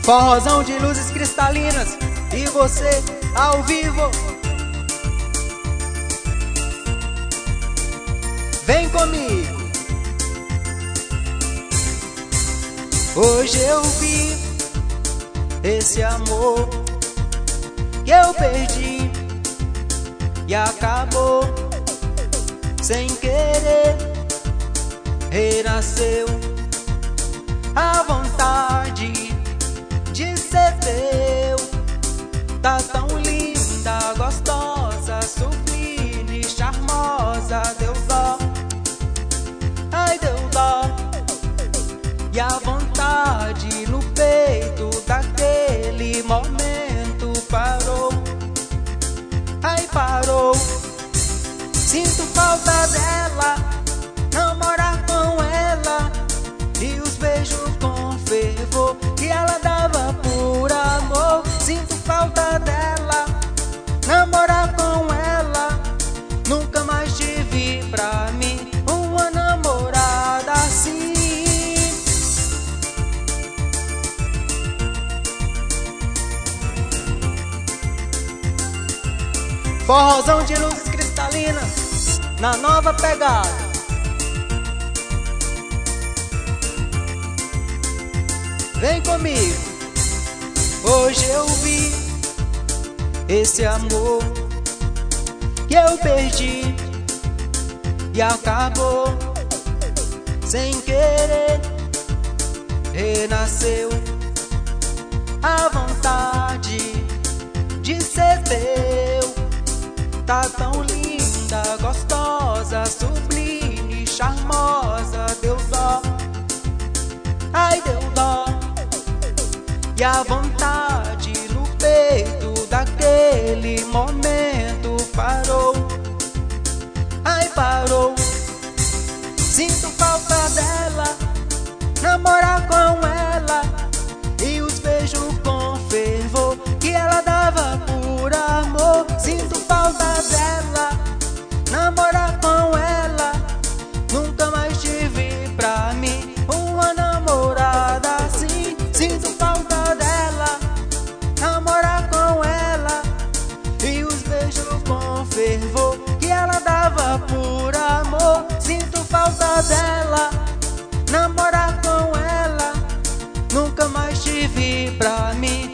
Forrozão de luzes cristalinas e você ao vivo. Vem comigo. Hoje eu vi esse amor que eu perdi e acabou sem querer. Renasceu a vontade de ser teu. Tá tão linda, gostosa, sublime, charmosa. Deu dó, ai deu dó. E a vontade no peito daquele momento parou, ai parou. Sinto falta dela, namorar com ela e os beijos com fervor que ela dava por amor. Sinto falta dela, namorar com ela. Nunca mais tive pra mim uma namorada assim. Forrozão de luzes cristalinas na nova pegada. Vem comigo. Hoje eu vi esse amor que eu perdi e acabou sem querer. Renasceu a vontade de ser teu. Tá tão linda, gostosa, sublime, charmosa. Deu dó, ai deu dó. E a vontade no peito daquele momento parou, ai parou. Sinto falta dela, namorar com ela e os beijos com fervor que ela dava por amor. Sinto falta dela, namorar com ela. Nunca mais tive pra mim uma namorada assim. Sinto falta dela, namorar com ela e os beijos com fervor que ela dava por amor. Sinto falta dela, namorar com ela. Nunca mais tive pra mim